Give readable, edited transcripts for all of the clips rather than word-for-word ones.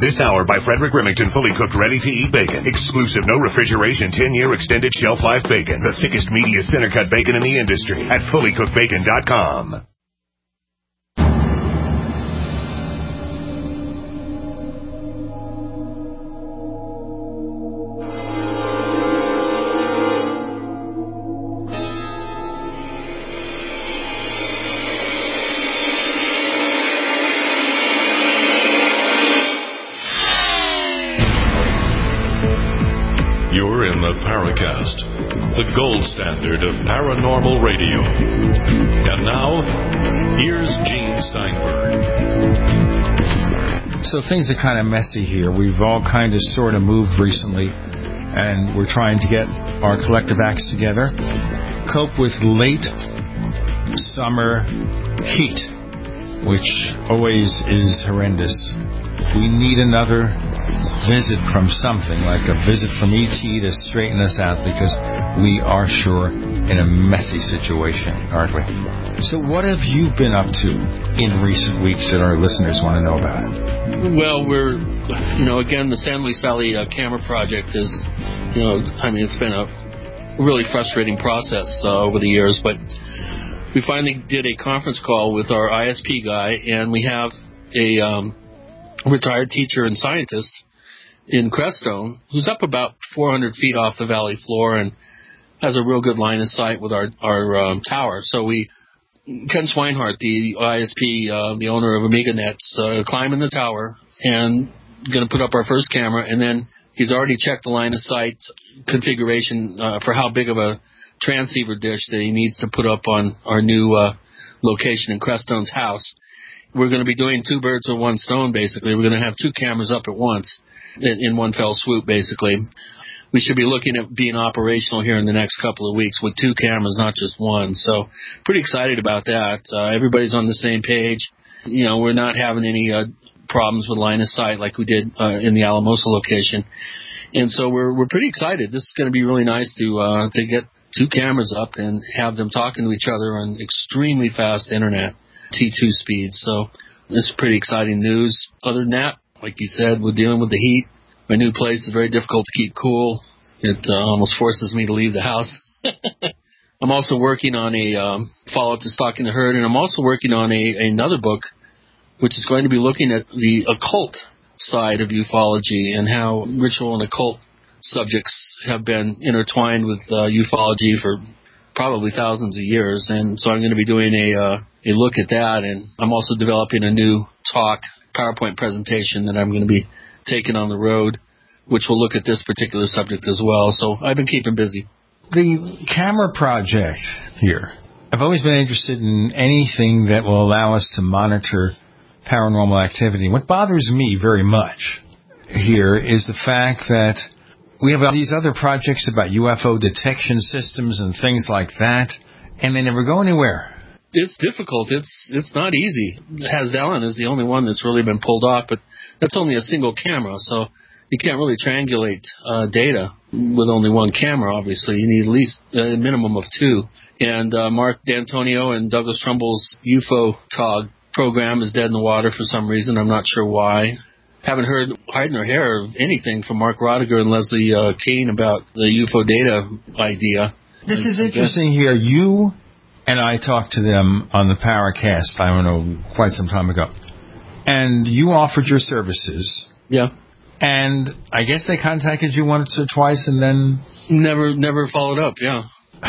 This hour by Frederick Remington, fully cooked, ready-to-eat bacon. Exclusive, no refrigeration, 10-year extended shelf life bacon. The thickest, meatiest, center-cut bacon in the industry at fullycookedbacon.com. Paracast, the gold standard of paranormal radio. And now, here's Gene Steinberg. So things are kind of messy here. We've all kind of sort of moved recently, and we're trying to get our collective acts together, cope with late summer heat, which always is horrendous. We need another visit from something, like a visit from ET to straighten us out, because we are sure in a messy situation, aren't we? So what have you been up to in recent weeks that our listeners want to know about? Well, we're, again, the San Luis Valley camera project is, it's been a really frustrating process over the years, but we finally did a conference call with our ISP guy, and we have a retired teacher and scientist in Crestone, who's up about 400 feet off the valley floor and has a real good line of sight with our tower. So Ken Swinehart, the ISP, the owner of AmigaNet's, climbing the tower and going to put up our first camera, and then he's already checked the line of sight configuration for how big of a transceiver dish that he needs to put up on our new location in Crestone's house. We're going to be doing two birds with one stone, basically. We're going to have two cameras up at once in one fell swoop, basically. We should be looking at being operational here in the next couple of weeks with two cameras, not just one. So pretty excited about that. Everybody's on the same page. We're not having any problems with line of sight like we did in the Alamosa location. And so we're pretty excited. This is going to be really nice to get two cameras up and have them talking to each other on extremely fast internet, T2 speed. So this is pretty exciting news. Other than that, like you said, we're dealing with the heat. My new place is very difficult to keep cool. It almost forces me to leave the house. I'm also working on a follow-up to Stalking the Herd, and I'm also working on another book, which is going to be looking at the occult side of ufology and how ritual and occult subjects have been intertwined with ufology for probably thousands of years. And so I'm going to be doing a look at that, and I'm also developing a new PowerPoint presentation that I'm going to be taking on the road, which will look at this particular subject as well. So I've been keeping busy. The camera project here, I've always been interested in anything that will allow us to monitor paranormal activity. What bothers me very much here is the fact that we have these other projects about UFO detection systems and things like that, and they never go anywhere. It's difficult. It's not easy. Hasdallen is the only one that's really been pulled off, but that's only a single camera, so you can't really triangulate data with only one camera, obviously. You need at least a minimum of two. And Mark D'Antonio and Douglas Trumbull's UFO-TOG program is dead in the water for some reason. I'm not sure why. Haven't heard hide nor hair of anything from Mark Rodiger and Leslie Keane about the UFO data idea. This is interesting here. You and I talked to them on the Paracast, I don't know, quite some time ago. And you offered your services. Yeah. And I guess they contacted you once or twice and then... Never followed up, yeah.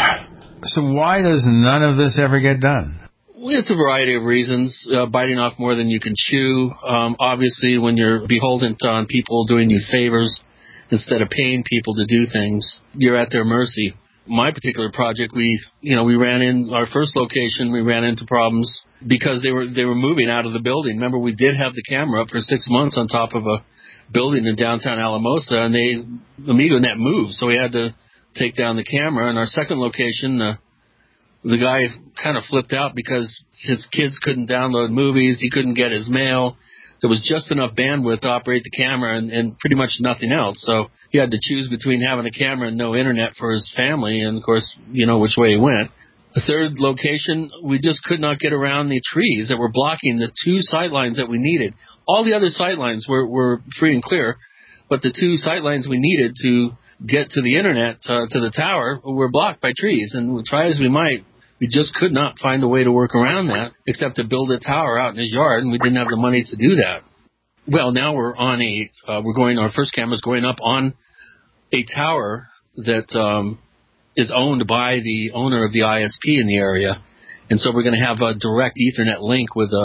So why does none of this ever get done? Well, it's a variety of reasons. Biting off more than you can chew. Obviously, when you're beholden on people doing you favors instead of paying people to do things, you're at their mercy. My particular project, we ran in our first location. We ran into problems because they were moving out of the building. Remember, we did have the camera up for 6 months on top of a building in downtown Alamosa, and AmigaNet moved, so we had to take down the camera. And our second location, the guy kind of flipped out because his kids couldn't download movies. He couldn't get his mail. There was just enough bandwidth to operate the camera and pretty much nothing else. So he had to choose between having a camera and no internet for his family. And, of course, which way he went. The third location, we just could not get around the trees that were blocking the 2 sight lines that we needed. All the other sight lines were free and clear, but the 2 sight lines we needed to get to the internet, to the tower, were blocked by trees. And we try as we might, we just could not find a way to work around that, except to build a tower out in his yard, and we didn't have the money to do that. Well, now we're on our first camera's going up on a tower that is owned by the owner of the ISP in the area. And so we're going to have a direct Ethernet link with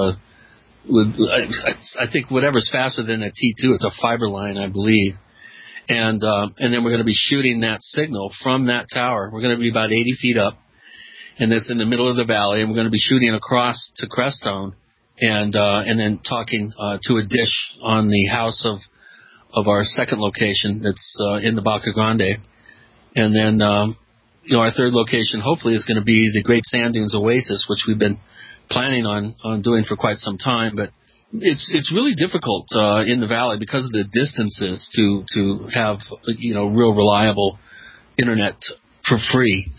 I think whatever's faster than a T2. It's a fiber line, I believe. And then we're going to be shooting that signal from that tower. We're going to be about 80 feet up, and it's in the middle of the valley, and we're going to be shooting across to Crestone and then talking to a dish on the house of our second location that's in the Baca Grande. And then, our third location hopefully is going to be the Great Sand Dunes Oasis, which we've been planning on doing for quite some time. But it's really difficult in the valley because of the distances to have, real reliable internet for free.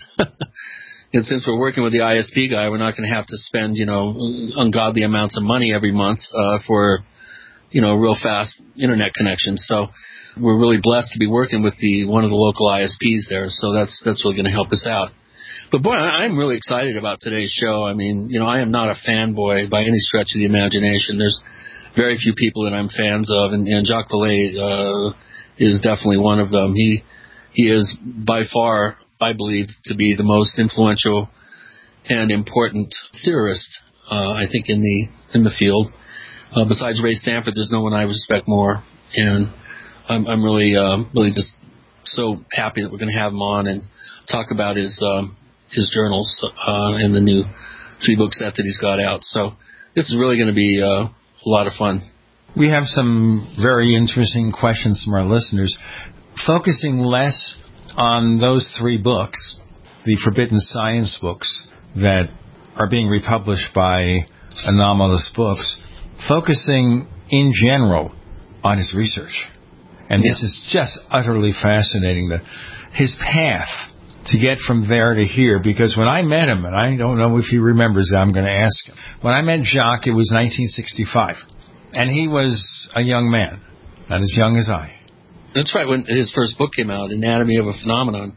And since we're working with the ISP guy, we're not going to have to spend, ungodly amounts of money every month for, real fast internet connections. So we're really blessed to be working with one of the local ISPs there. So that's really going to help us out. But boy, I'm really excited about today's show. I mean, I am not a fanboy by any stretch of the imagination. There's very few people that I'm fans of, and Jacques Vallée is definitely one of them. He is by far, I believe, to be the most influential and important theorist, I think, in the field. Besides Ray Stanford, there's no one I respect more, and I'm really just so happy that we're going to have him on and talk about his journals and the new 3-book set that he's got out. So this is really going to be a lot of fun. We have some very interesting questions from our listeners, focusing less on those 3 books, the Forbidden Science books that are being republished by Anomalous Books, focusing in general on his research. And this is just utterly fascinating, his path to get from there to here, because when I met him, and I don't know if he remembers that, I'm going to ask him. When I met Jacques, it was 1965, and he was a young man, not as young as I. That's right, when his first book came out, Anatomy of a Phenomenon.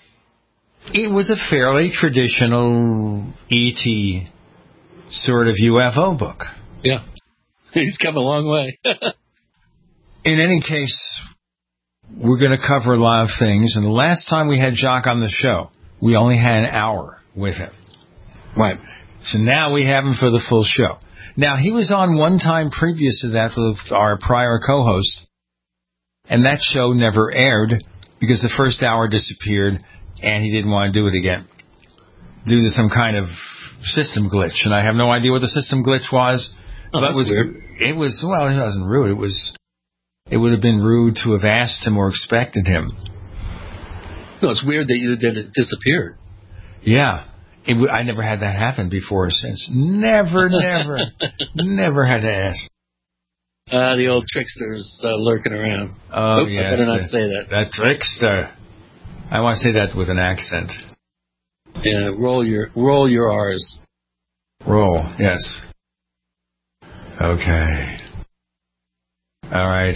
It was a fairly traditional E.T. sort of UFO book. Yeah, he's come a long way. In any case, we're going to cover a lot of things. And the last time we had Jacques on the show, we only had an hour with him. Right. So now we have him for the full show. Now, he was on one time previous to that with our prior co-host, and that show never aired because the first hour disappeared, and he didn't want to do it again due to some kind of system glitch. And I have no idea what the system glitch was. Oh, that's weird. It wasn't rude. It would have been rude to have asked him or expected him. No, it's weird that it disappeared. Yeah. I never had that happen before or since. Never had to ask. The old tricksters lurking around. Oh, yes. I better not say that. That trickster. I want to say that with an accent. Yeah, roll your R's. Roll, yes. Okay. All right.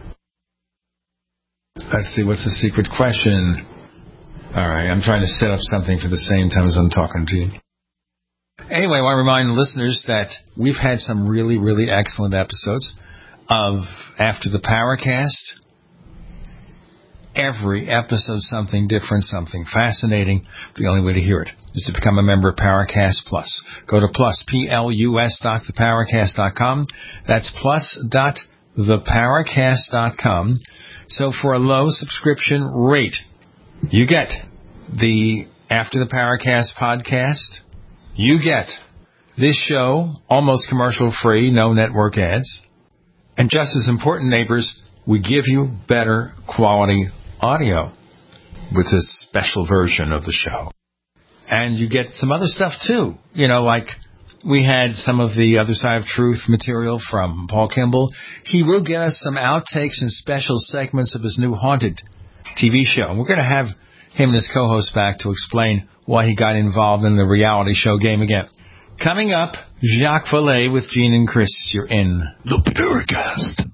Let's see, what's the secret question? All right, I'm trying to set up something for the same time as I'm talking to you. Anyway, I want to remind listeners that we've had some really, really excellent episodes of After the Paracast. Every episode, something different, something fascinating. The only way to hear it is to become a member of Paracast Plus. Go to plus.theparacast.com. That's plus.theparacast.com. So for a low subscription rate, you get the After the Paracast podcast. You get this show, almost commercial-free, no network ads. And just as important, neighbors, we give you better quality audio with this special version of the show. And you get some other stuff, too. Like we had some of the Other Side of Truth material from Paul Kimball. He will get us some outtakes and special segments of his new Haunted TV show. And we're going to have him and his co-host back to explain why he got involved in the reality show game again. Coming up, Jacques Vallée with Gene and Chris. You're in The Paracast.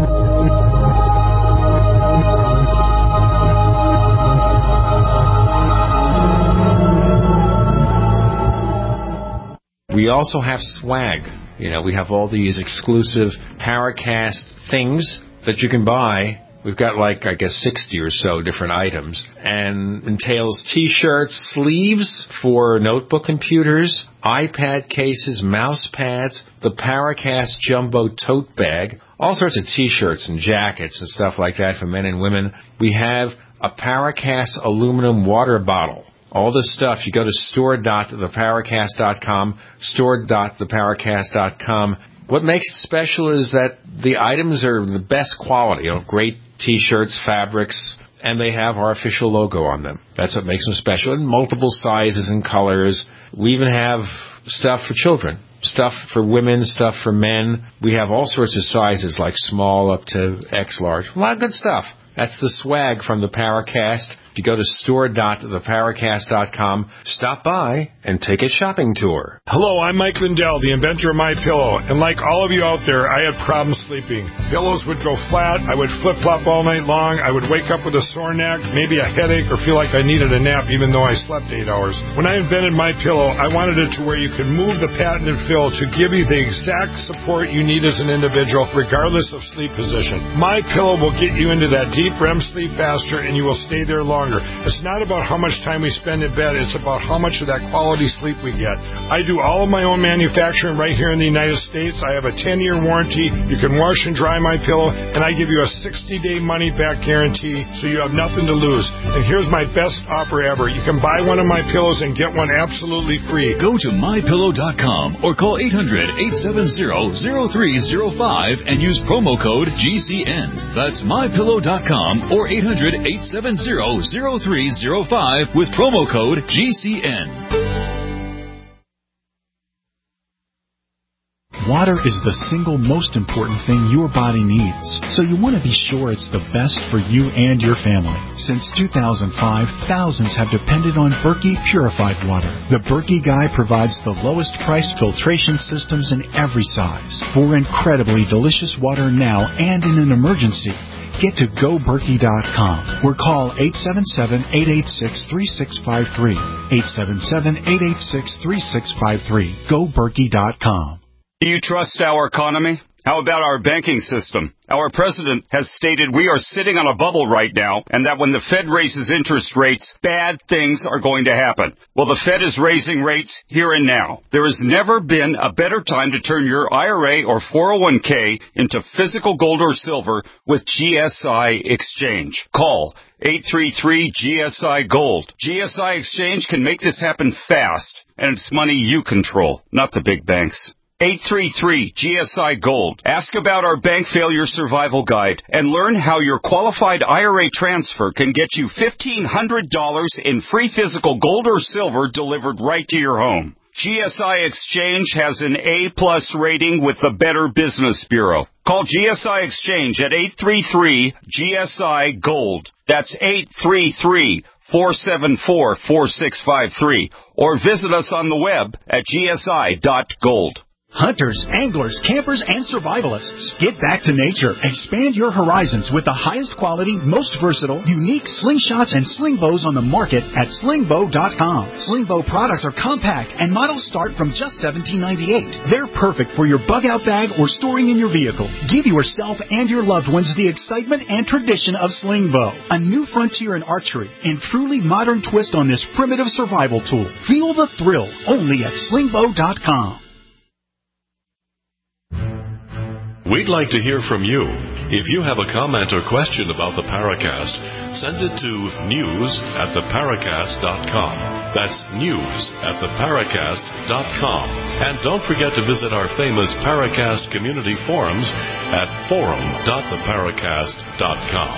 We also have swag. We have all these exclusive Paracast things that you can buy. We've got 60 or so different items, and entails T-shirts, sleeves for notebook computers, iPad cases, mouse pads, the Paracast Jumbo tote bag, all sorts of T-shirts and jackets and stuff like that for men and women. We have a Paracast aluminum water bottle. All this stuff, you go to store.theparacast.com, store.theparacast.com. What makes it special is that the items are the best quality, great T-shirts, fabrics, and they have our official logo on them. That's what makes them special, in multiple sizes and colors. We even have stuff for children, stuff for women, stuff for men. We have all sorts of sizes, like small up to X large. A lot of good stuff. That's the swag from the Paracast. If you go to store.theparacast.com, stop by and take a shopping tour. Hello, I'm Mike Lindell, the inventor of MyPillow. And like all of you out there, I had problems sleeping. Pillows would go flat. I would flip-flop all night long. I would wake up with a sore neck, maybe a headache, or feel like I needed a nap even though I slept 8 hours. When I invented MyPillow, I wanted it to where you could move the patented fill to give you the exact support you need as an individual, regardless of sleep position. MyPillow will get you into that deep REM sleep faster, and you will stay there longer. It's not about how much time we spend in bed. It's about how much of that quality sleep we get. I do all of my own manufacturing right here in the United States. I have a 10-year warranty. You can wash and dry MyPillow, and I give you a 60-day money-back guarantee, so you have nothing to lose. And here's my best offer ever. You can buy one of my pillows and get one absolutely free. Go to MyPillow.com or call 800-870-0305 and use promo code GCN. That's MyPillow.com or 800-870-0305 with promo code GCN. Water is the single most important thing your body needs, so you want to be sure it's the best for you and your family. Since 2005, thousands have depended on Berkey purified water. The Berkey Guy provides the lowest price filtration systems in every size for incredibly delicious water now and in an emergency. Get to GoBerkey.com or call 877-886-3653. 877-886-3653. GoBerkey.com. Do you trust our economy? How about our banking system? Our president has stated we are sitting on a bubble right now, and that when the Fed raises interest rates, bad things are going to happen. Well, the Fed is raising rates here and now. There has never been a better time to turn your IRA or 401k into physical gold or silver with GSI Exchange. Call 833-GSI-GOLD. GSI Exchange can make this happen fast, and it's money you control, not the big banks. 833-GSI-GOLD. Ask about our bank failure survival guide and learn how your qualified IRA transfer can get you $1,500 in free physical gold or silver delivered right to your home. GSI Exchange has an A+ rating with the Better Business Bureau. Call GSI Exchange at 833-GSI-GOLD. That's 833-474-4653. Or visit us on the web at gsi.gold. Hunters, anglers, campers, and survivalists. Get back to nature. Expand your horizons with the highest quality, most versatile, unique slingshots and sling bows on the market at slingbow.com. Slingbow products are compact and models start from just $17.98. They're perfect for your bug-out bag or storing in your vehicle. Give yourself and your loved ones the excitement and tradition of Slingbow, a new frontier in archery and truly modern twist on this primitive survival tool. Feel the thrill only at slingbow.com. We'd like to hear from you. If you have a comment or question about the Paracast, send it to news@theparacast.com. That's news@theparacast.com. And don't forget to visit our famous Paracast community forums at forum.theparacast.com.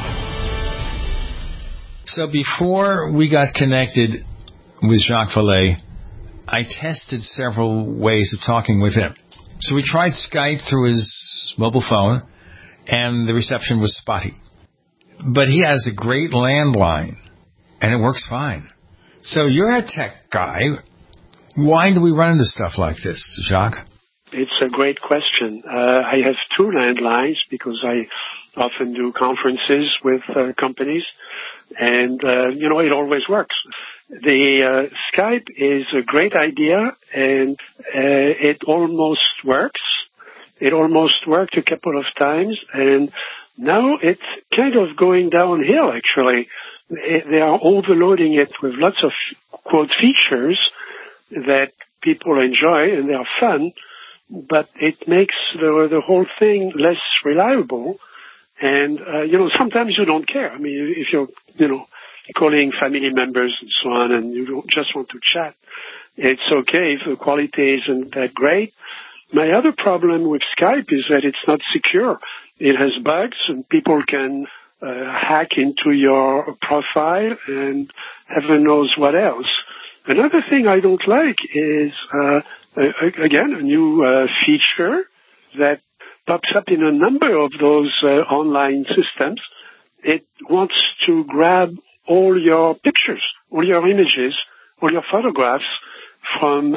So before we got connected with Jacques Vallée, I tested several ways of talking with him. So we tried Skype through his mobile phone, and the reception was spotty. But he has a great landline, and it works fine. So you're a tech guy. Why do we run into stuff like this, Jacques? It's a great question. I have 2 landlines because I often do conferences with companies, and, it always works. The Skype is a great idea, and it almost works. It almost worked a couple of times, and now it's kind of going downhill, actually. They are overloading it with lots of, quote, features that people enjoy, and they are fun, but it makes the whole thing less reliable. And, sometimes you don't care. I mean, if you're, calling family members and so on, and you don't just want to chat, it's okay if the quality isn't that great. My other problem with Skype is that it's not secure. It has bugs, and people can hack into your profile and heaven knows what else. Another thing I don't like is, again, a new feature that pops up in a number of those online systems. It wants to grab all your pictures, all your images, all your photographs from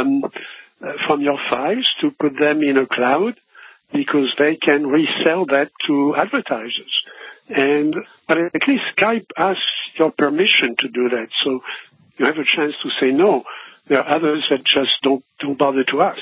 your files to put them in a cloud because they can resell that to advertisers. But at least Skype asks your permission to do that, so you have a chance to say no. There are others that just don't bother to ask.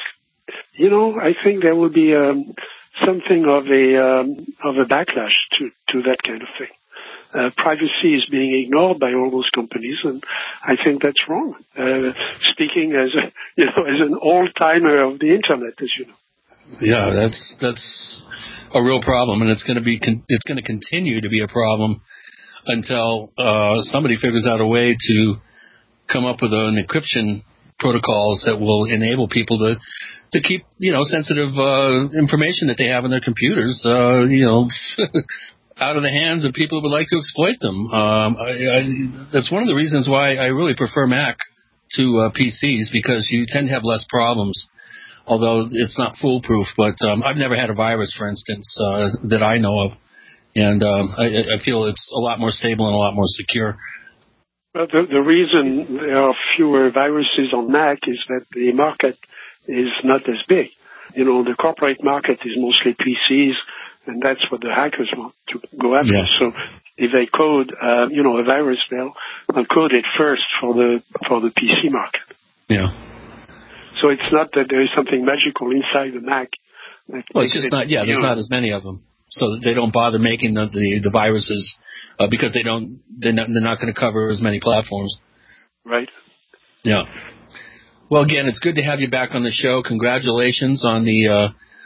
I think there will be something of a backlash to that kind of thing. Privacy is being ignored by all those companies, and I think that's wrong. Speaking as an old-timer of the internet, as you know. Yeah, that's a real problem, and it's going to continue to be a problem until somebody figures out a way to come up with an encryption protocols that will enable people to keep sensitive information that they have on their computers out of the hands of people who would like to exploit them. That's one of the reasons why I really prefer Mac to PCs, because you tend to have less problems, although it's not foolproof. But I've never had a virus, for instance, that I know of, and I feel it's a lot more stable and a lot more secure. Well, the reason there are fewer viruses on Mac is that the market is not as big. The corporate market is mostly PCs, and that's what the hackers want to go after. Yeah. So if they code, a virus, they'll code it first for the PC market. Yeah. So it's not that there is something magical inside the Mac. Well, it's just not. Yeah, there's not as many of them, so they don't bother making the viruses because they're not going to cover as many platforms. Right. Yeah. Well, again, it's good to have you back on the show. Congratulations on the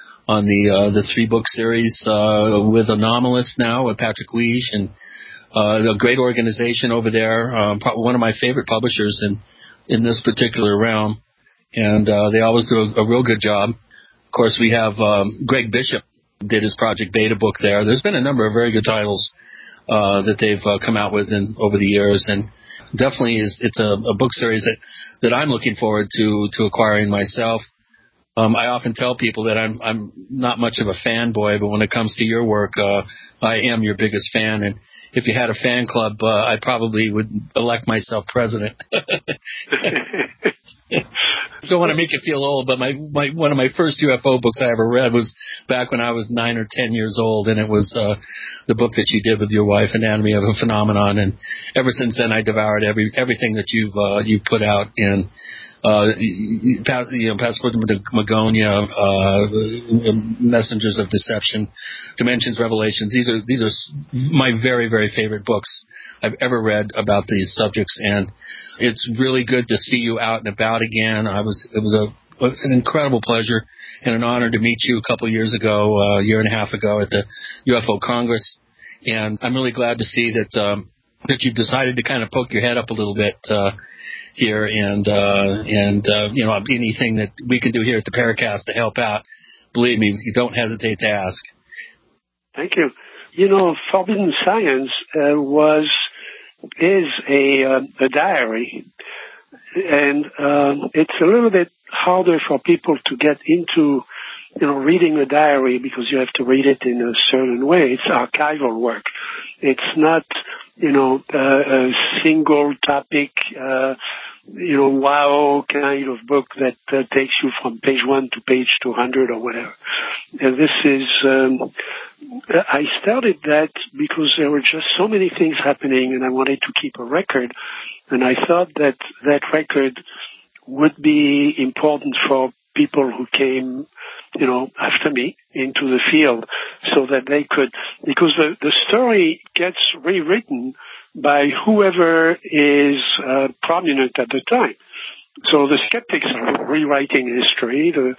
3-book series with Anomalous now with Patrick Weege, and a great organization over there. One of my favorite publishers in this particular realm, and they always do a real good job. Of course, we have Greg Bishop did his Project Beta book there. There's been a number of very good titles that they've come out with over the years, and definitely it's a book series that I'm looking forward to acquiring myself. I often tell people that I'm not much of a fanboy, but when it comes to your work, I am your biggest fan. And if you had a fan club, I probably would elect myself president. Don't want to make you feel old, but one of my first UFO books I ever read was back when I was 9 or 10 years old, and it was the book that you did with your wife, Anatomy of a Phenomenon. And ever since then, I devoured everything that you've put out in. Passport to Magonia, Messengers of Deception, Dimensions, Revelations. These are my very, very favorite books I've ever read about these subjects, and it's really good to see you out and about again. It was an incredible pleasure and an honor to meet you a couple years ago, a year and a half ago at the UFO Congress, and I'm really glad to see that you've decided to kind of poke your head up a little bit here, and anything that we can do here at the Paracast to help out, believe me, you don't hesitate to ask. Thank you. Forbidden Science is a diary, and it's a little bit harder for people to get into reading a diary because you have to read it in a certain way. It's archival work. It's not a single topic, wow kind of book that takes you from page 1 to page 200 or whatever. And this is, I started that because there were just so many things happening and I wanted to keep a record. And I thought that record would be important for people who came, after me into the field so that they could, because the story gets rewritten by whoever is prominent at the time. So the skeptics are rewriting history. The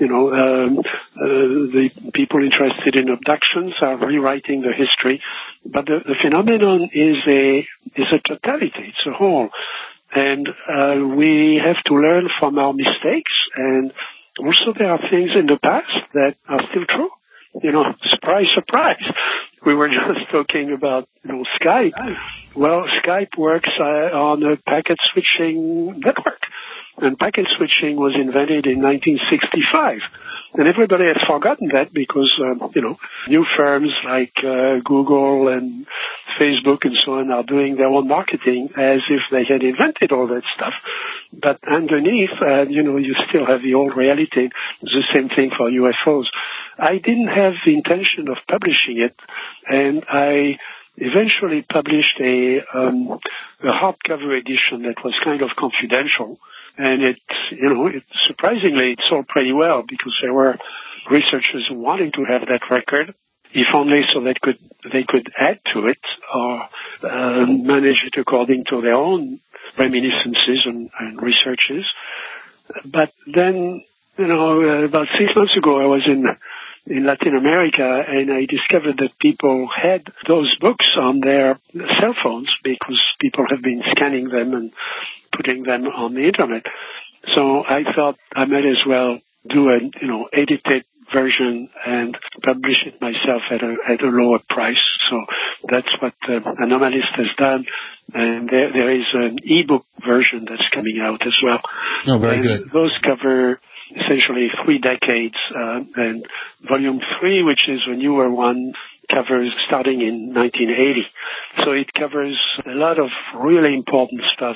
people interested in abductions are rewriting the history. But the phenomenon is a totality. It's a whole. And we have to learn from our mistakes. And also there are things in the past that are still true. Surprise, surprise. We were just talking about, Skype. Well, Skype works on a packet switching network. And packet switching was invented in 1965. And everybody has forgotten that because, new firms like Google and Facebook and so on are doing their own marketing as if they had invented all that stuff. But underneath, you still have the old reality. It's the same thing for UFOs. I didn't have the intention of publishing it, and I eventually published a hardcover edition that was kind of confidential. And it surprisingly, it sold pretty well because there were researchers wanting to have that record, if only so they could add to it or manage it according to their own reminiscences and researches. But then, about 6 months ago, I was in Latin America, and I discovered that people had those books on their cell phones because people have been scanning them and putting them on the internet. So I thought I might as well do an, edited version and publish it myself at a lower price. So that's what Anomalist has done. And there is an ebook version that's coming out as well. Oh, very good. Those cover essentially 3 decades, and volume 3, which is a newer one, covers starting in 1980. So it covers a lot of really important stuff,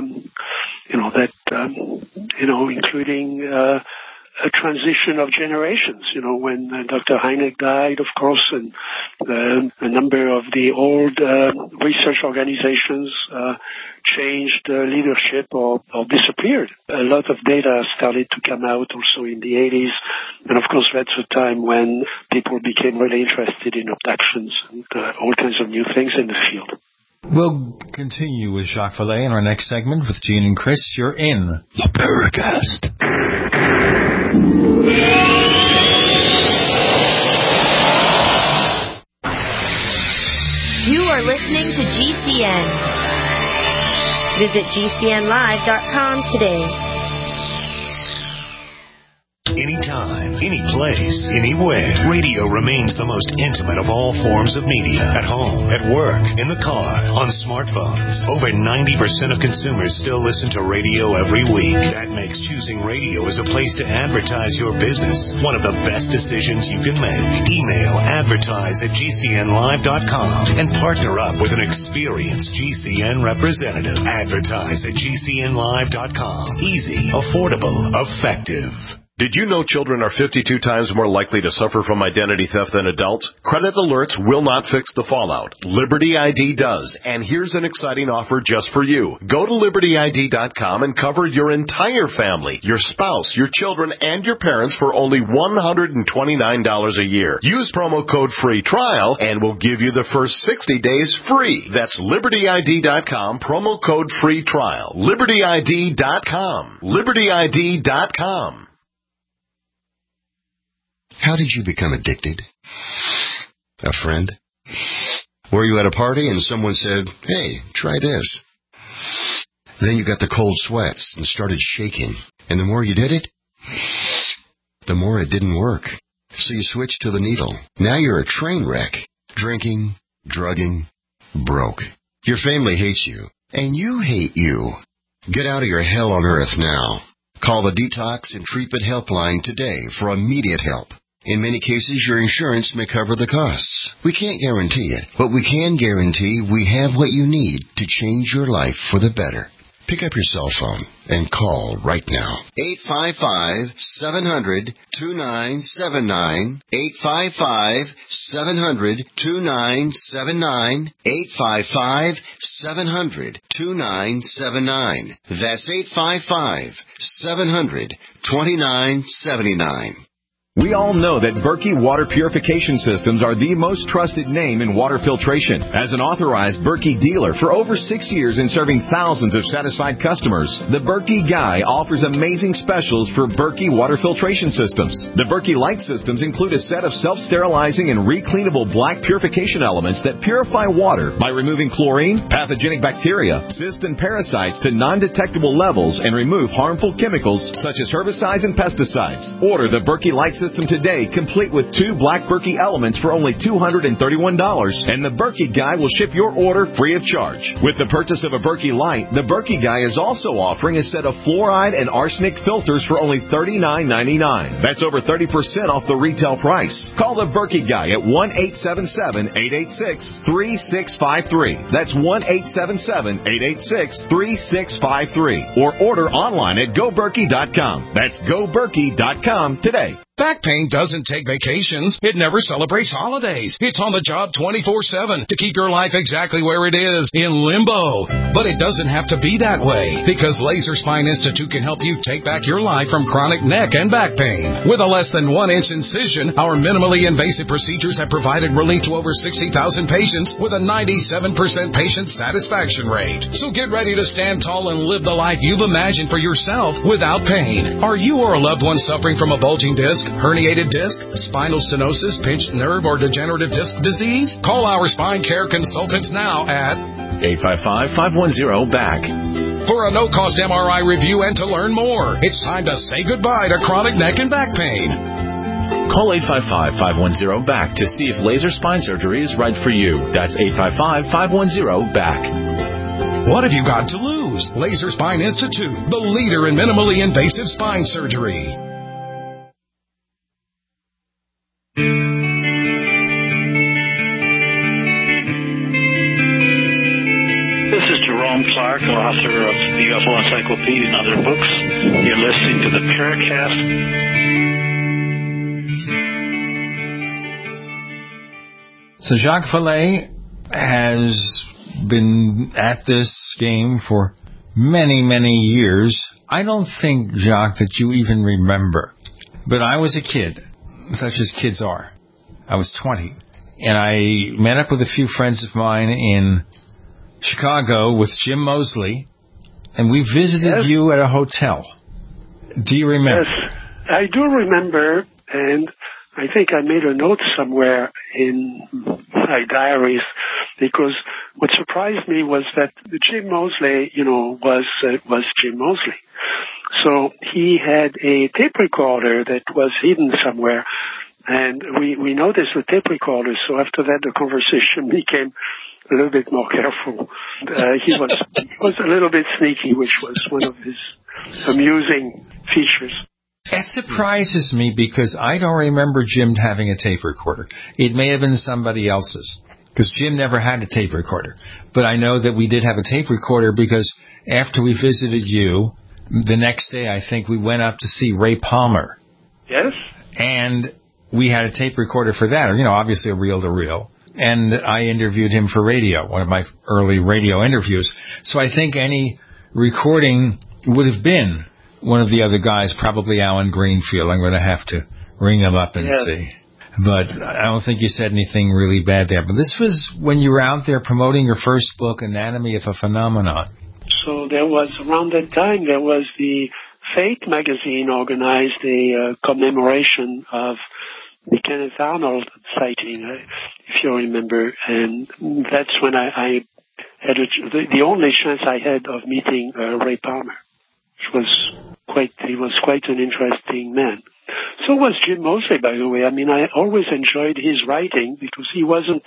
including a transition of generations, when Dr. Hynek died, of course, and a number of the old research organizations changed leadership or disappeared. A lot of data started to come out also in the 80s, and of course that's a time when people became really interested in abductions and all kinds of new things in the field. We'll continue with Jacques Vallée in our next segment with Gene and Chris. You're in the Paracast. You are listening to GCN. Visit GCNlive.com today. Anytime, any place, anywhere, radio remains the most intimate of all forms of media. At home, at work, in the car, on smartphones. Over 90% of consumers still listen to radio every week. That makes choosing radio as a place to advertise your business one of the best decisions you can make. Email advertise@gcnlive.com and partner up with an experienced GCN representative. Advertise at gcnlive.com. Easy, affordable, effective. Did you know children are 52 times more likely to suffer from identity theft than adults? Credit alerts will not fix the fallout. Liberty ID does. And here's an exciting offer just for you. Go to libertyid.com and cover your entire family, your spouse, your children, and your parents for only $129 a year. Use promo code FREE TRIAL and we'll give you the first 60 days free. That's libertyid.com, promo code FREE TRIAL. libertyid.com. libertyid.com. How did you become addicted? A friend? Were you at a party and someone said, "Hey, try this"? Then you got the cold sweats and started shaking. And the more you did it, the more it didn't work. So you switched to the needle. Now you're a train wreck. Drinking, drugging, broke. Your family hates you. And you hate you. Get out of your hell on earth now. Call the Detox and Treatment Helpline today for immediate help. In many cases, your insurance may cover the costs. We can't guarantee it, but we can guarantee we have what you need to change your life for the better. Pick up your cell phone and call right now. 855-700-2979. 855-700-2979. 855-700-2979. That's 855-700-2979. We all know that Berkey Water Purification Systems are the most trusted name in water filtration. As an authorized Berkey dealer for over 6 years and serving thousands of satisfied customers, the Berkey Guy offers amazing specials for Berkey Water Filtration Systems. The Berkey Light Systems include a set of self-sterilizing and recleanable black purification elements that purify water by removing chlorine, pathogenic bacteria, cysts, and parasites to non-detectable levels and remove harmful chemicals such as herbicides and pesticides. Order the Berkey Light System today, complete with 2 black Berkey elements for only $231, and the Berkey Guy will ship your order free of charge. With the purchase of a Berkey Light, the Berkey Guy is also offering a set of fluoride and arsenic filters for only $39.99. That's over 30% off the retail price. Call the Berkey Guy at 1-877-886-3653. That's 1-877-886-3653. Or order online at GoBerkey.com. That's GoBerkey.com today. Back pain doesn't take vacations. It never celebrates holidays. It's on the job 24/7 to keep your life exactly where it is, in limbo. But it doesn't have to be that way, because Laser Spine Institute can help you take back your life from chronic neck and back pain. With a less than 1-inch incision, our minimally invasive procedures have provided relief to over 60,000 patients with a 97% patient satisfaction rate. So get ready to stand tall and live the life you've imagined for yourself without pain. Are you or a loved one suffering from a bulging disc, herniated disc, spinal stenosis, pinched nerve, or degenerative disc disease? Call our spine care consultants now at 855-510-BACK. For a no-cost MRI review and to learn more. It's time to say goodbye to chronic neck and back pain. Call 855-510-BACK to see if laser spine surgery is right for you. That's 855-510-BACK. What have you got to lose? Laser Spine Institute, the leader in minimally invasive spine surgery. Clark, author of the UFO Encyclopedia and other books. You're listening to the Paracast. So Jacques Vallée has been at this game for many, many years. I don't think, Jacques, that you even remember. But I was a kid, such as kids are. I was 20. And I met up with a few friends of mine in Chicago with Jim Moseley, and we visited you at a hotel. Do you remember? Yes, I do remember, and I think I made a note somewhere in my diaries, because what surprised me was that Jim Moseley, was Jim Moseley. So he had a tape recorder that was hidden somewhere, and we noticed the tape recorder, so after that the conversation became a little bit more careful. He was a little bit sneaky, which was one of his amusing features. It surprises me because I don't remember Jim having a tape recorder. It may have been somebody else's, because Jim never had a tape recorder. But I know that we did have a tape recorder because after we visited you, the next day I think we went up to see Ray Palmer. Yes. And we had a tape recorder for that, obviously a reel-to-reel. And I interviewed him for radio, one of my early radio interviews. So I think any recording would have been one of the other guys, probably Alan Greenfield. I'm going to have to ring him up and see. But I don't think you said anything really bad there. But this was when you were out there promoting your first book, Anatomy of a Phenomenon. So there was, around that time, there was the Fate magazine organized a commemoration of the Kenneth Arnold sighting, if you remember, and that's when I had the only chance I had of meeting Ray Palmer, which he was quite an interesting man. So was Jim Moseley, by the way. I mean, I always enjoyed his writing because he wasn't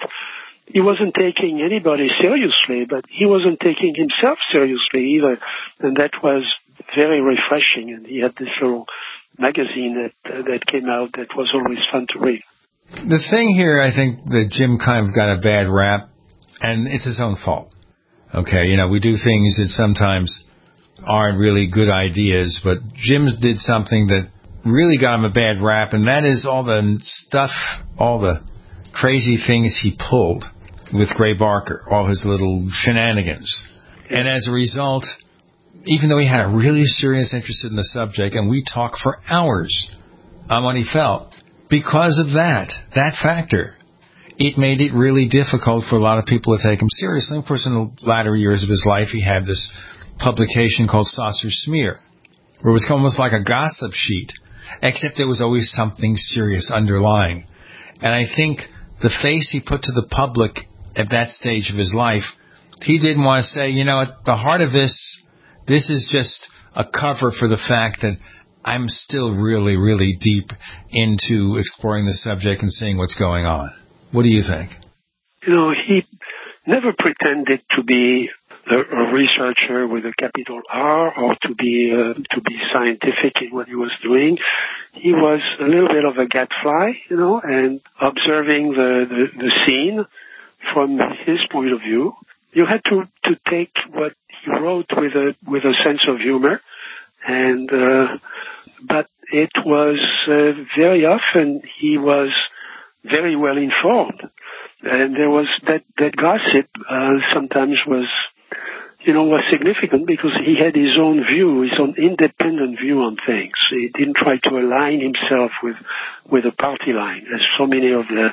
taking anybody seriously, but he wasn't taking himself seriously either, and that was very refreshing. And he had this little magazine that came out that was always fun to read. The thing here, I think that Jim kind of got a bad rap, and it's his own fault. Okay, we do things that sometimes aren't really good ideas, but Jim did something that really got him a bad rap, and that is all the stuff, all the crazy things he pulled with Gray Barker, all his little shenanigans. And as a result, even though he had a really serious interest in the subject, and we talked for hours on what he felt, because of that factor, it made it really difficult for a lot of people to take him seriously. Of course, in the latter years of his life, he had this publication called Saucer Smear, where it was almost like a gossip sheet, except there was always something serious underlying. And I think the face he put to the public at that stage of his life, he didn't want to say, at the heart of this is just a cover for the fact that I'm still really, really deep into exploring the subject and seeing what's going on. What do you think? He never pretended to be a researcher with a capital R or to be scientific in what he was doing. He was a little bit of a gadfly, and observing the scene from his point of view. You had to take what he wrote with a sense of humor, and but it was very often he was very well informed, and there was that gossip sometimes was significant because he had his own view, his own independent view on things. He didn't try to align himself with a party line, as so many of the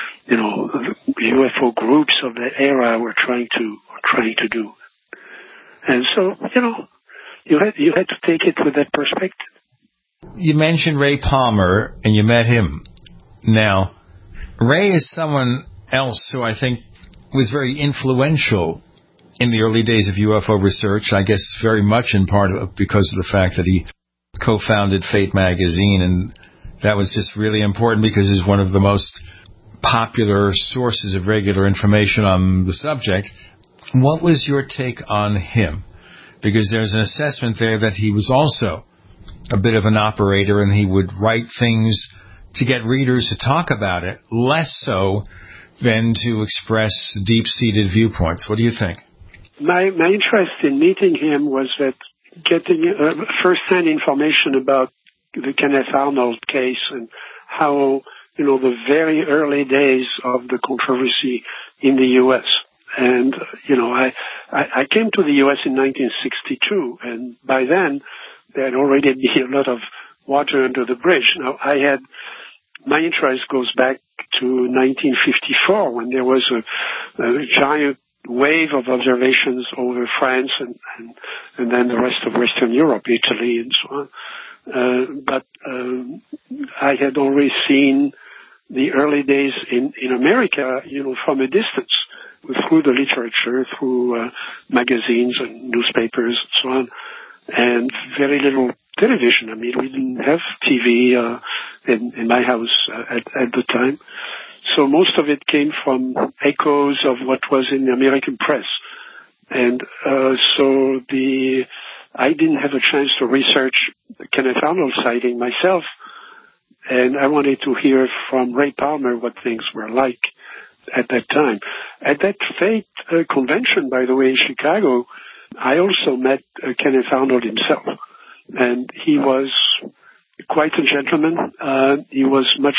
UFO groups of that era were trying to do. And so, you had to take it with that perspective. You mentioned Ray Palmer, and you met him. Now, Ray is someone else who I think was very influential in the early days of UFO research, I guess very much in part because of the fact that he co-founded Fate magazine, and that was just really important because he's one of the most popular sources of regular information on the subject. What was your take on him? Because there's an assessment there that he was also a bit of an operator, and he would write things to get readers to talk about it, less so than to express deep-seated viewpoints. What do you think? My interest in meeting him was that getting first-hand information about the Kenneth Arnold case and how, the very early days of the controversy in the U.S. And, I came to the U.S. in 1962, and by then there had already been a lot of water under the bridge. Now, my interest goes back to 1954 when there was a giant wave of observations over France and then the rest of Western Europe, Italy, and so on. But I had already seen the early days in America, from a distance, through the literature, through magazines and newspapers and so on, and very little television. I mean, we didn't have TV in my house at the time. So most of it came from echoes of what was in the American press. And so I didn't have a chance to research the Kenneth Arnold sighting myself, and I wanted to hear from Ray Palmer what things were like at that time. At that Fate convention, by the way, in Chicago, I also met Kenneth Arnold himself, and he was quite a gentleman. He was much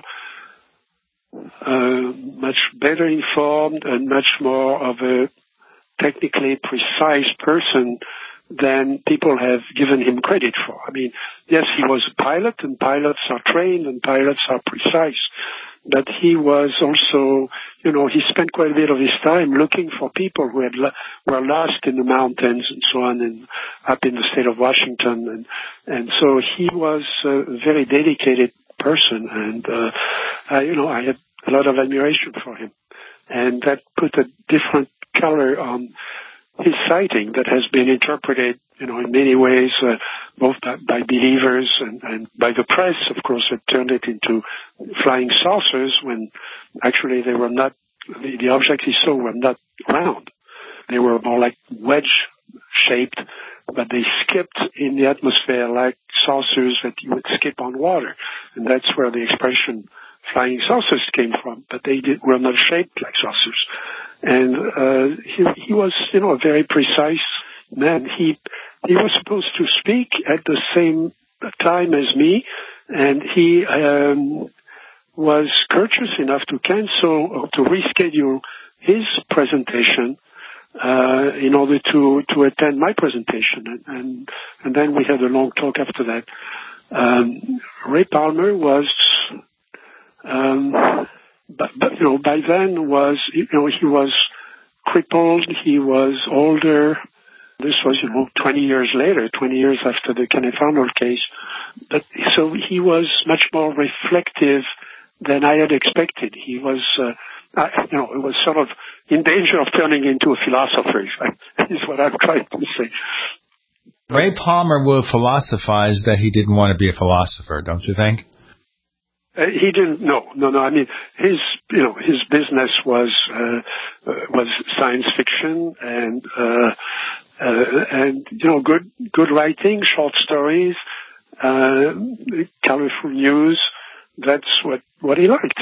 better informed and much more of a technically precise person than people have given him credit for. I mean, yes, he was a pilot, and pilots are trained, and pilots are precise. But he was also, he spent quite a bit of his time looking for people who were lost in the mountains and so on, and up in the state of Washington. And so he was a very dedicated person, and I had a lot of admiration for him. And that put a different color on his sighting that has been interpreted, in many ways, both by believers and by the press, of course, that turned it into flying saucers when actually they were not, the objects he saw were not round. They were more like wedge-shaped but they skipped in the atmosphere like saucers that you would skip on water. And that's where the expression flying saucers came from, but they were not shaped like saucers. And he was, a very precise man. He was supposed to speak at the same time as me, and he was courteous enough to cancel or to reschedule his presentation in order to attend my presentation, and then we had a long talk after that. Ray Palmer was, but by then he was crippled. He was older. This was 20 years later, 20 years after the Kenneth Arnold case. But so he was much more reflective than I had expected. He was. It was sort of in danger of turning into a philosopher, is what I'm trying to say. Ray Palmer will philosophize that he didn't want to be a philosopher, don't you think? He didn't. No. I mean, his business was science fiction and good writing, short stories, colorful news. That's what he liked.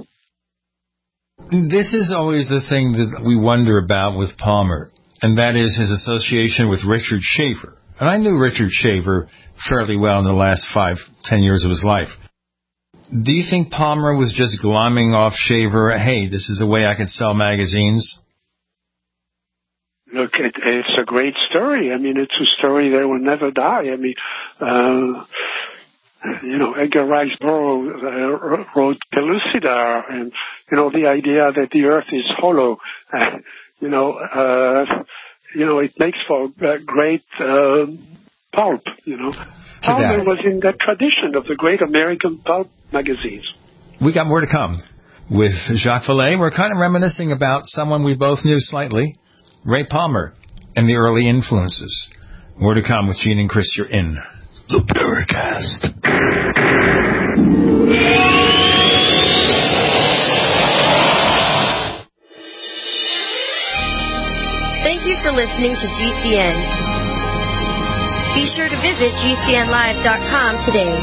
This is always the thing that we wonder about with Palmer, and that is his association with Richard Shaver. And I knew Richard Shaver fairly well in the last 5-10 years of his life. Do you think Palmer was just glomming off Shaver, hey, this is the way I can sell magazines? Look, it's a great story. I mean, it's a story that will never die. I mean, Edgar Rice Burroughs wrote Pellucidar, and, the idea that the earth is hollow, it makes for great pulp, Palmer was in that tradition of the great American pulp magazines. We got more to come. With Jacques Vallée, we're kind of reminiscing about someone we both knew slightly, Ray Palmer, and the early influences. More to come with Gene and Chris. You're in the Paracast. Thank you for listening to GCN. Be sure to visit GCNlive.com today.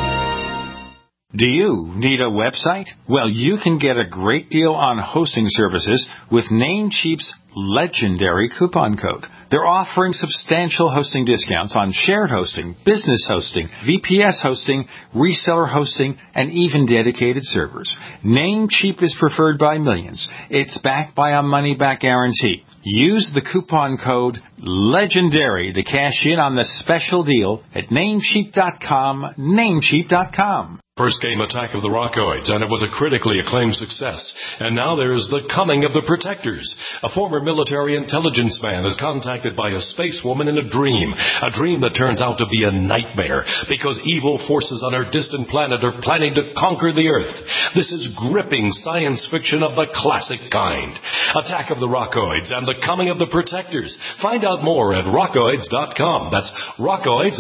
Do you need a website? Well, you can get a great deal on hosting services with Namecheap's legendary coupon code. They're offering substantial hosting discounts on shared hosting, business hosting, VPS hosting, reseller hosting, and even dedicated servers. Namecheap is preferred by millions. It's backed by a money-back guarantee. Use the coupon code LEGENDARY to cash in on the special deal at Namecheap.com, Namecheap.com. First came Attack of the Rockoids, and it was a critically acclaimed success. And now there's The Coming of the Protectors. A former military intelligence man is contacted by a space woman in a dream that turns out to be a nightmare because evil forces on our distant planet are planning to conquer the Earth. This is gripping science fiction of the classic kind. Attack of the Rockoids and The Coming of the Protectors. Find out more at rockoids.com. That's Rockoids,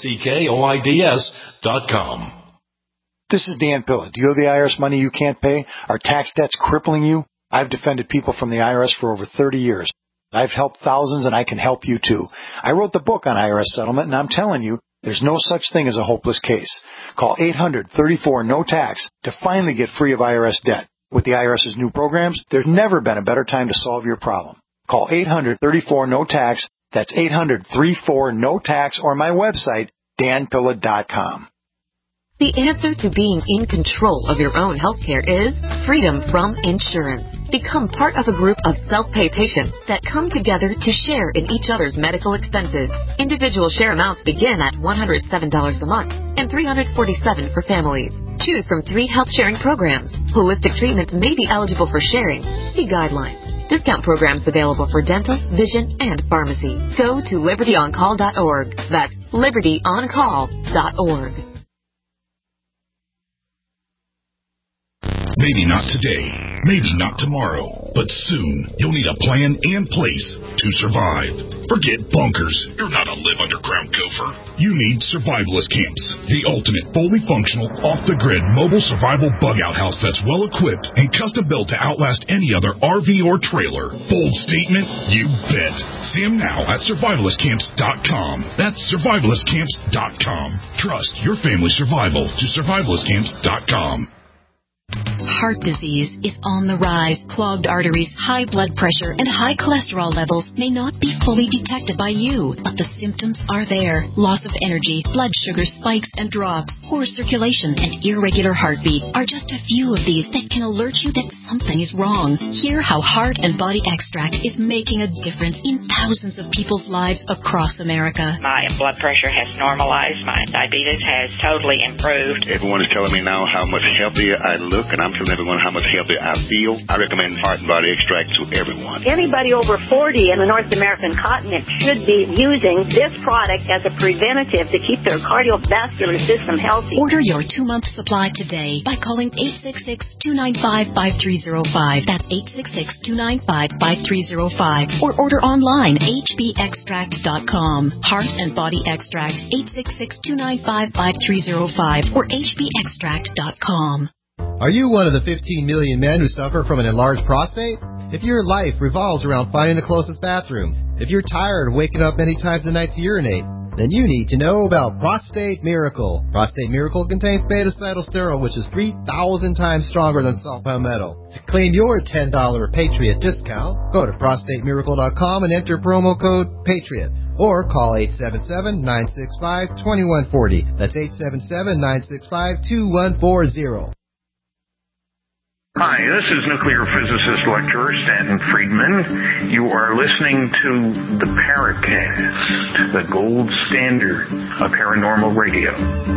ROCKOIDS.com. This is Dan Pilla. Do you owe the IRS money you can't pay? Are tax debts crippling you? I've defended people from the IRS for over 30 years. I've helped thousands, and I can help you too. I wrote the book on IRS settlement, and I'm telling you, there's no such thing as a hopeless case. Call 800-34-NO-TAX to finally get free of IRS debt. With the IRS's new programs, there's never been a better time to solve your problem. Call 800-34-NO-TAX. That's 800-34-NO-TAX, or my website, danpilla.com. The answer to being in control of your own healthcare is freedom from insurance. Become part of a group of self-pay patients that come together to share in each other's medical expenses. Individual share amounts begin at $107 a month and $347 for families. Choose from 3 health-sharing programs. Holistic treatments may be eligible for sharing. See guidelines. Discount programs available for dental, vision, and pharmacy. Go to libertyoncall.org. That's libertyoncall.org. Maybe not today, maybe not tomorrow, but soon you'll need a plan and place to survive. Forget bunkers. You're not a live underground gopher. You need Survivalist Camps, the ultimate fully functional, off-the-grid mobile survival bug-out house that's well-equipped and custom-built to outlast any other RV or trailer. Bold statement? You bet. See them now at survivalistcamps.com. That's survivalistcamps.com. Trust your family's survival to survivalistcamps.com. Heart disease is on the rise. Clogged arteries, high blood pressure, and high cholesterol levels may not be fully detected by you, but the symptoms are there. Loss of energy, blood sugar spikes and drops, poor circulation, and irregular heartbeat are just a few of these that can alert you that something is wrong. Hear how Heart and Body Extract is making a difference in thousands of people's lives across America. My blood pressure has normalized. My diabetes has totally improved. Everyone is telling me now how much healthier I look, and I'm telling everyone how much healthier I feel. I recommend Heart and Body Extract to everyone. Anybody over 40 in the North American continent should be using this product as a preventative to keep their cardiovascular system healthy. Order your 2-month supply today by calling 866-295-5305. That's 866-295-5305. Or order online, hbextract.com. Heart and Body Extract, 866-295-5305 or hbextract.com. Are you one of the 15 million men who suffer from an enlarged prostate? If your life revolves around finding the closest bathroom, if you're tired of waking up many times a night to urinate, then you need to know about Prostate Miracle. Prostate Miracle contains beta-cytosterol, which is 3,000 times stronger than salt palmetto. To claim your $10 Patriot discount, go to prostatemiracle.com and enter promo code PATRIOT. Or call 877-965-2140. That's 877-965-2140. Hi, this is nuclear physicist lecturer Stanton Friedman. You are listening to the Paracast, the gold standard of paranormal radio.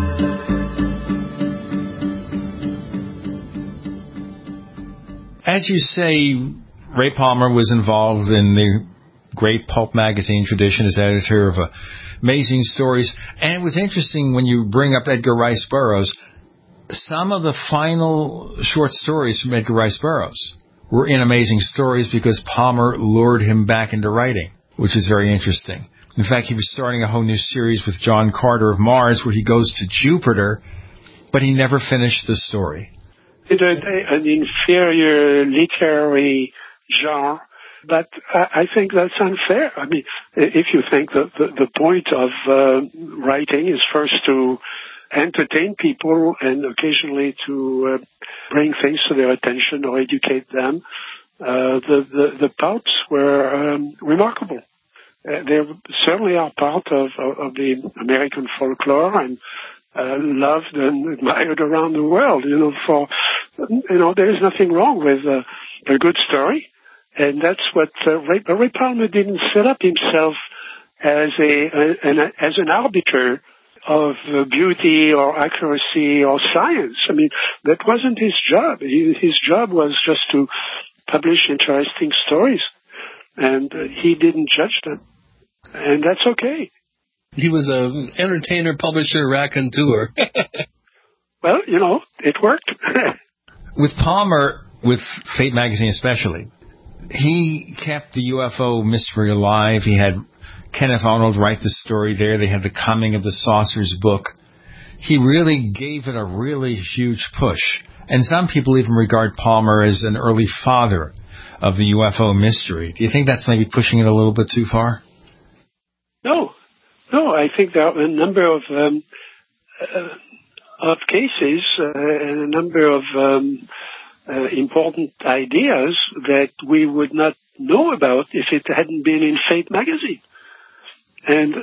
As you say, Ray Palmer was involved in the great pulp magazine tradition as editor of Amazing Stories. And it was interesting when you bring up Edgar Rice Burroughs. Some of the final short stories from Edgar Rice Burroughs were in Amazing Stories because Palmer lured him back into writing, which is very interesting. In fact, he was starting a whole new series with John Carter of Mars where he goes to Jupiter, but he never finished the story. It's an inferior literary genre, but I think that's unfair. I mean, if you think that the point of writing is first to entertain people and occasionally to bring things to their attention or educate them. The pulps were remarkable. They certainly are part of the American folklore and loved and admired around the world. There is nothing wrong with a good story, and that's what Ray Palmer didn't set up himself as an arbiter of beauty or accuracy or science. I mean, that wasn't his job. His job was just to publish interesting stories, and he didn't judge them. And that's okay. He was an entertainer, publisher, raconteur. Well, it worked. With Palmer, with Fate magazine especially, he kept the UFO mystery alive. He had Kenneth Arnold write the story there. They had the Coming of the Saucers book. He really gave it a really huge push. And some people even regard Palmer as an early father of the UFO mystery. Do you think that's maybe pushing it a little bit too far? No, I think there are a number of cases and a number of important ideas that we would not know about if it hadn't been in Fate magazine. And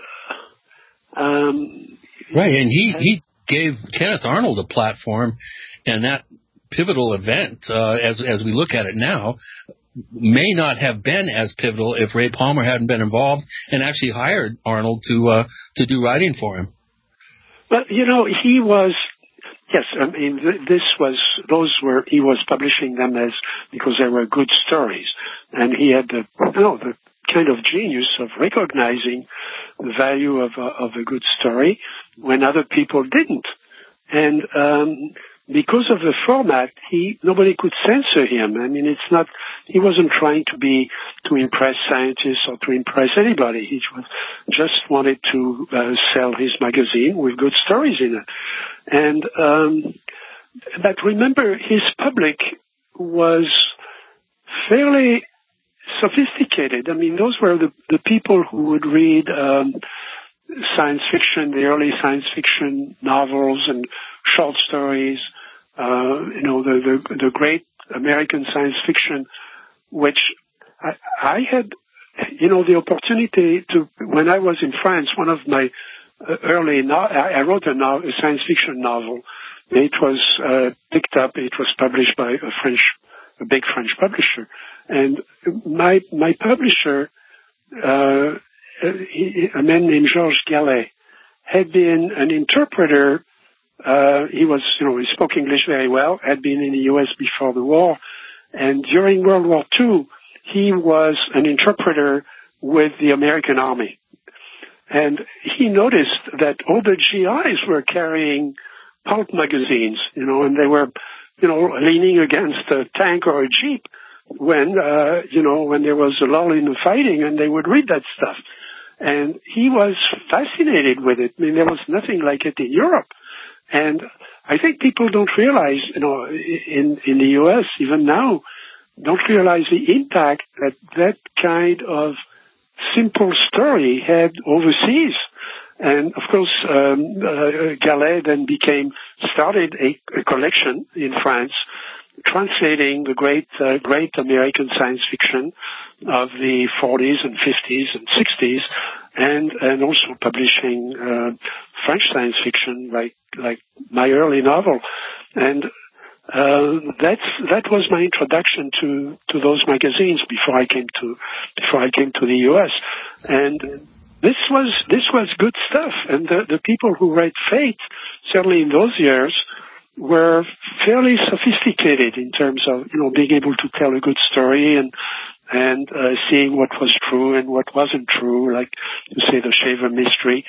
right, and he gave Kenneth Arnold a platform, and that pivotal event, as we look at it now, may not have been as pivotal if Ray Palmer hadn't been involved and actually hired Arnold to do writing for him. Well, he was. Yes, I mean, he was publishing them because they were good stories, and he had the kind of genius of recognizing the value of a good story when other people didn't. And because of the format, nobody could censor him. I mean, he wasn't trying to impress scientists or to impress anybody. He just wanted to sell his magazine with good stories in it. But remember, his public was fairly sophisticated. I mean, those were the people who would read science fiction, the early science fiction novels and short stories, the great American science fiction, which I had, the opportunity to, when I was in France, one of my I wrote a science fiction novel. It was picked up, it was published by a big French publisher. And my publisher, a man named Georges Gallet, had been an interpreter. He spoke English very well, had been in the U.S. before the war, and during World War II, he was an interpreter with the American Army. And he noticed that all the GIs were carrying pulp magazines, and they were, leaning against a tank or a jeep when there was a lull in the fighting, and they would read that stuff. And he was fascinated with it. I mean, there was nothing like it in Europe. And I think people don't realize, in the U.S., even now, don't realize the impact that kind of simple story had overseas. And of course, Gallet then started a collection in France, translating the great American science fiction of the 40s and 50s and 60s, and also publishing French science fiction like my early novel. And that was my introduction to those magazines before I came to the U.S. And this was good stuff. And the people who read Fate, certainly in those years, were fairly sophisticated in terms of, being able to tell a good story and seeing what was true and what wasn't true, like you say, the Shaver mystery.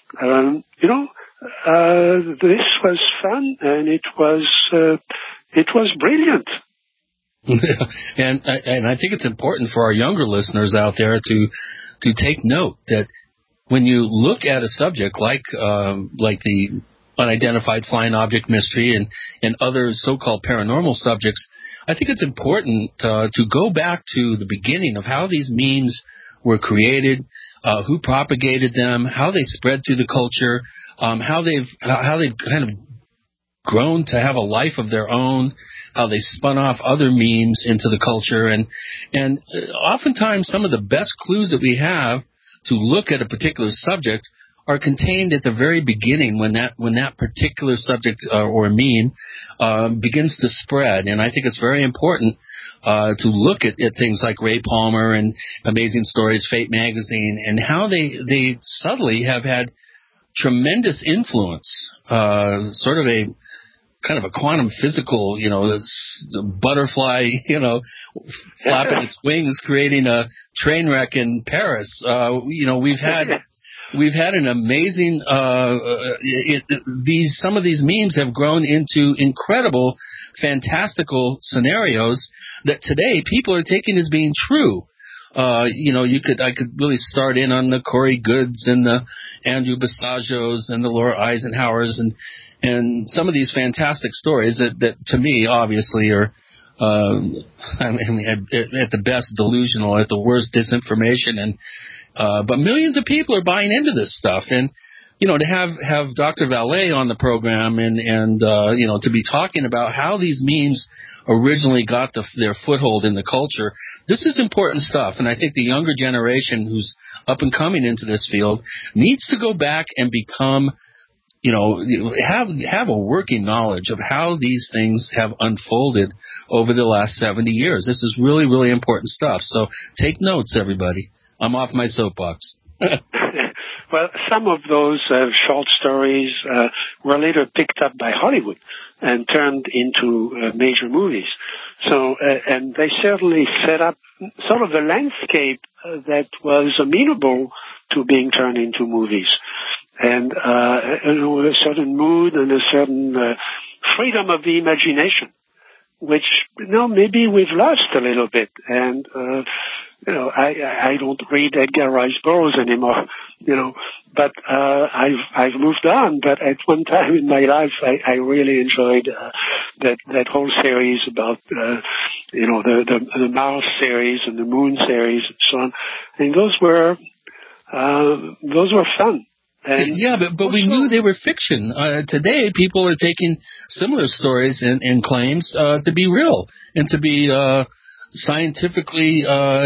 This was fun, and it was brilliant. and I think it's important for our younger listeners out there to take note that when you look at a subject like the unidentified flying object mystery and other so-called paranormal subjects, I think it's important to go back to the beginning of how these memes were created, who propagated them, how they spread through the culture, how they've kind of grown to have a life of their own, how they spun off other memes into the culture, and oftentimes some of the best clues that we have to look at a particular subject are contained at the very beginning when that particular subject or meme begins to spread. And I think it's very important to look at things like Ray Palmer and Amazing Stories, Fate magazine, and how they subtly have had tremendous influence, sort of a kind of a quantum physical, the butterfly, flapping its wings, creating a train wreck in Paris. We've had an amazing, some of these memes have grown into incredible, fantastical scenarios that today people are taking as being true. I could really start in on the Corey Goods and the Andrew Bassagios and the Laura Eisenhowers and some of these fantastic stories that to me obviously are, at the best delusional, at the worst disinformation, but millions of people are buying into this stuff, and to have Dr. Vallée on the program and to be talking about how these memes originally got their foothold in the culture. This is important stuff, and I think the younger generation who's up and coming into this field needs to go back and become, have a working knowledge of how these things have unfolded over the last 70 years. This is really, really important stuff. So take notes, everybody. I'm off my soapbox. Well, some of those short stories were later picked up by Hollywood and turned into major movies. So, and they certainly set up sort of a landscape that was amenable to being turned into movies. And a certain mood and a certain freedom of the imagination, which, maybe we've lost a little bit. And, I don't read Edgar Rice Burroughs anymore, but, I've moved on. But at one time in my life, I really enjoyed, that whole series about, the Mars series and the Moon series and so on. And those were fun. And but we knew they were fiction. Today, people are taking similar stories and claims to be real and to be scientifically,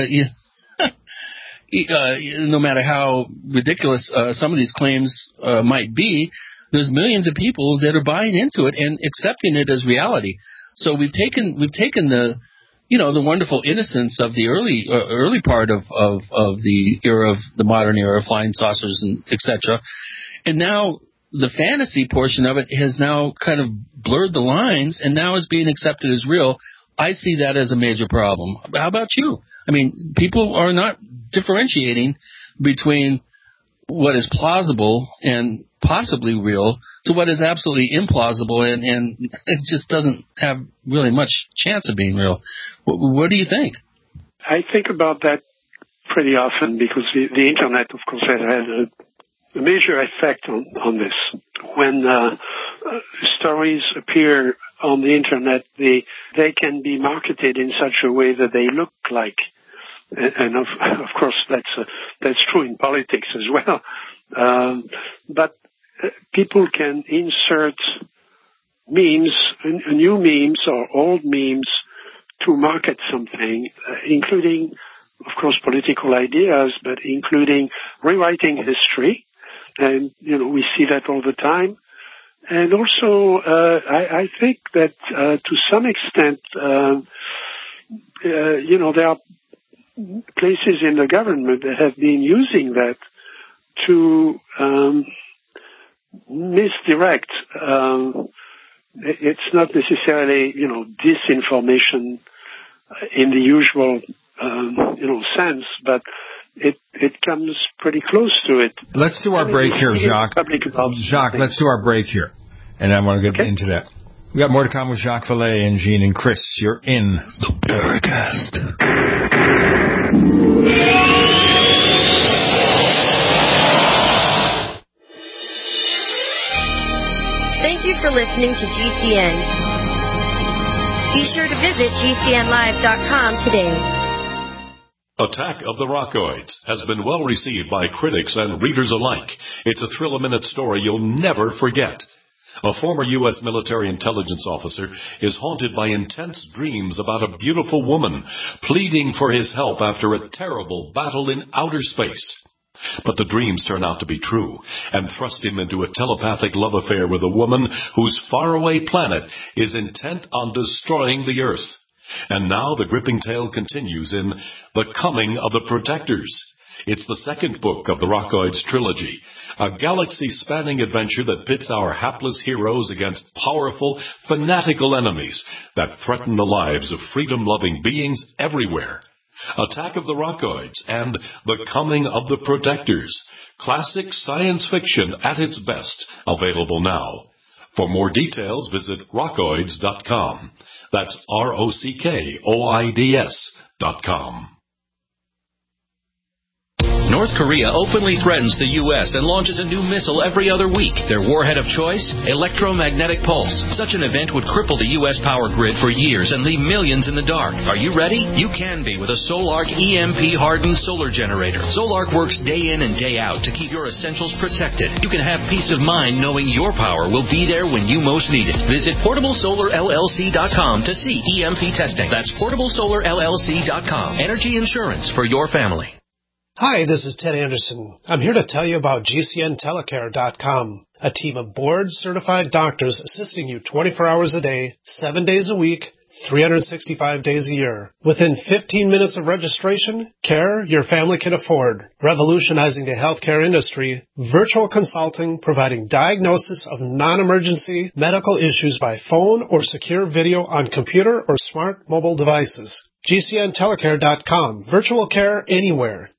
no matter how ridiculous some of these claims might be, there's millions of people that are buying into it and accepting it as reality. So we've taken the the wonderful innocence of the early part of the era of the modern era of flying saucers and etc. And now the fantasy portion of it has now kind of blurred the lines and now is being accepted as real. I see that as a major problem. How about you? I mean, people are not differentiating between what is plausible and possibly real to what is absolutely implausible and it just doesn't have really much chance of being real. What do you think? I think about that pretty often because the Internet, of course, has had a major effect on this. When stories appear on the Internet, they can be marketed in such a way that they look like, and of course that's true in politics as well. But people can insert memes, new memes or old memes to market something, including, of course, political ideas, but including rewriting history. And, we see that all the time. And also, I think that to some extent, there are places in the government that have been using that to misdirect. It's not necessarily, disinformation in the usual, sense, but it comes pretty close to it. Let's do our break here, Jacques. Jacques, let's do our break here. And I want to get into that. We got more to come with Jacques Vallée and Jean and Chris. You're in the Paracast. Thank you for listening to GCN. Be sure to visit GCNlive.com today. Attack of the Rockoids has been well received by critics and readers alike. It's a thrill-a-minute story you'll never forget. A former U.S. military intelligence officer is haunted by intense dreams about a beautiful woman pleading for his help after a terrible battle in outer space. But the dreams turn out to be true and thrust him into a telepathic love affair with a woman whose faraway planet is intent on destroying the Earth. And now the gripping tale continues in The Coming of the Protectors. It's the second book of the Rockoids trilogy, a galaxy-spanning adventure that pits our hapless heroes against powerful, fanatical enemies that threaten the lives of freedom-loving beings everywhere. Attack of the Rockoids and The Coming of the Protectors. Classic science fiction at its best, available now. For more details, visit rockoids.com. That's ROCKOIDS.com. North Korea openly threatens the U.S. and launches a new missile every other week. Their warhead of choice? Electromagnetic pulse. Such an event would cripple the U.S. power grid for years and leave millions in the dark. Are you ready? You can be with a Solarc EMP-hardened solar generator. Solarc works day in and day out to keep your essentials protected. You can have peace of mind knowing your power will be there when you most need it. Visit PortableSolarLLC.com to see EMP testing. That's PortableSolarLLC.com. Energy insurance for your family. Hi, this is Ted Anderson. I'm here to tell you about GCNtelecare.com, a team of board-certified doctors assisting you 24 hours a day, 7 days a week, 365 days a year. Within 15 minutes of registration, care your family can afford. Revolutionizing the healthcare industry, virtual consulting providing diagnosis of non-emergency medical issues by phone or secure video on computer or smart mobile devices. GCNtelecare.com. Virtual care anywhere.